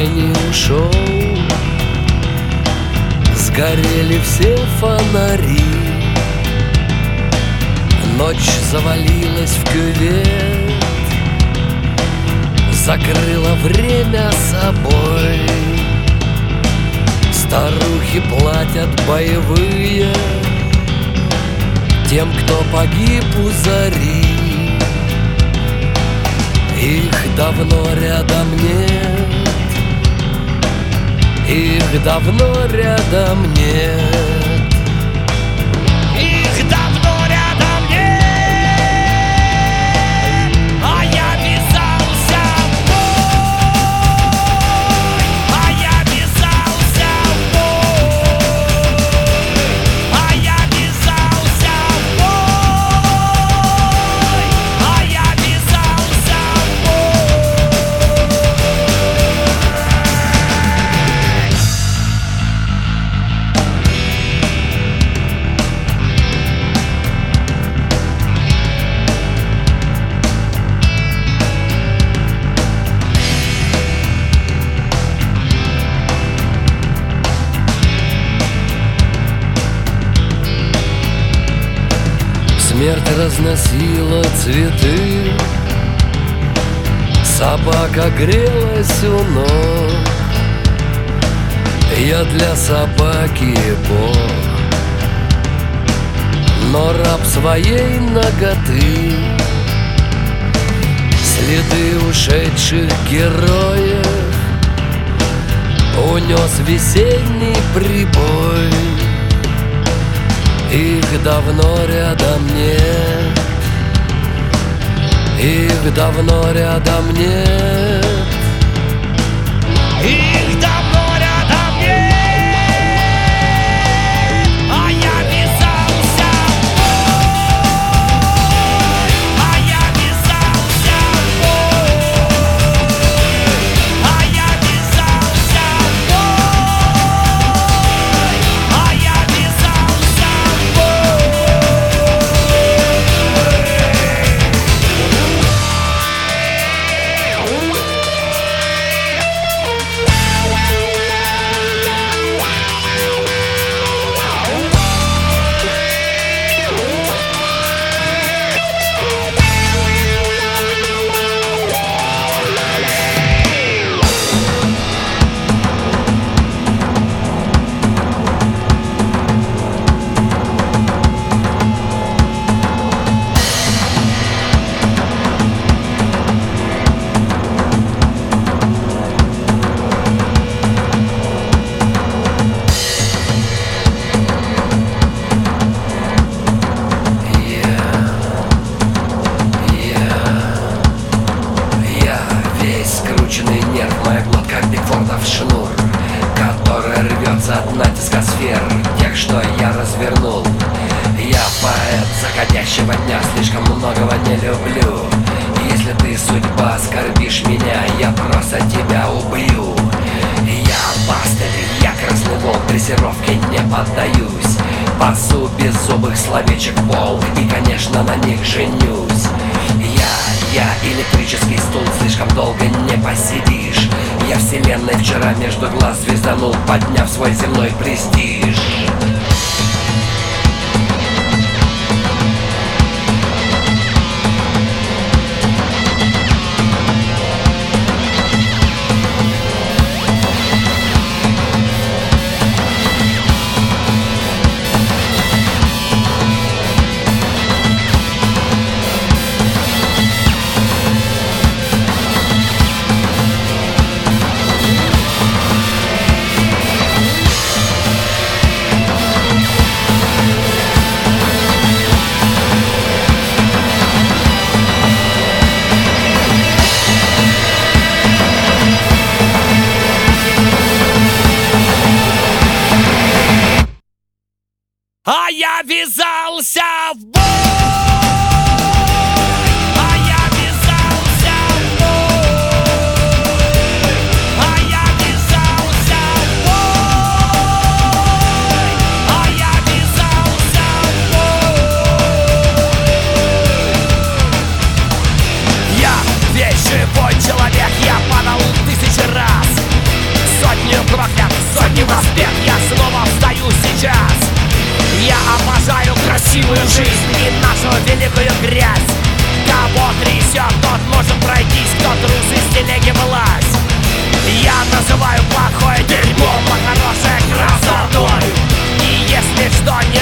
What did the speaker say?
крайний ушел, сгорели все фонари. Ночь завалилась в кювет, закрыла время собой. Старухи платят боевые тем, кто погиб у зари. Их давно рядом нет, их давно рядом нет, их давно рядом нет. А я ввязался в бой, а я ввязался в бой, а я ввязался в бой, а я ввязался в бой. Смерть разносила цветы, собака грелась у ног. Я для собаки бог, но раб своей наготы. Следы ушедших героев унес весенний прибой. Их давно рядом нет, их давно рядом нет, их давно рядом нет. А я ввязался в бой, а я ввязался в бой, а я ввязался в бой, а я ввязался в бой. Скрученный нерв, моя глотка Бигфордов шнур, которая рвется от натиска сфер, тех, что я развернул. Я поэт заходящего дня, слишком многого не люблю. Если ты, судьба, оскорбишь меня, я просто тебя убью. Я пастырь, я красный волк, дрессировке не поддаюсь. Пасу беззубых словечек волк и, конечно, на них женюсь. Я электрический стул, слишком долго не посидишь. Я вселенной вчера между глаз звезданул, подняв свой земной престиж. А я ввязался в бой, а я ввязался в бой, а я ввязался в бой, а я ввязался в бой. Я весь живой человек, я падал 1000 раз. Я обожаю красивую жизнь и нашу великую грязь. Кого трясет, тот может пройтись, кто трус из телеги влазь. Я называю плохое дерьмо, а хорошее красотой. И если что не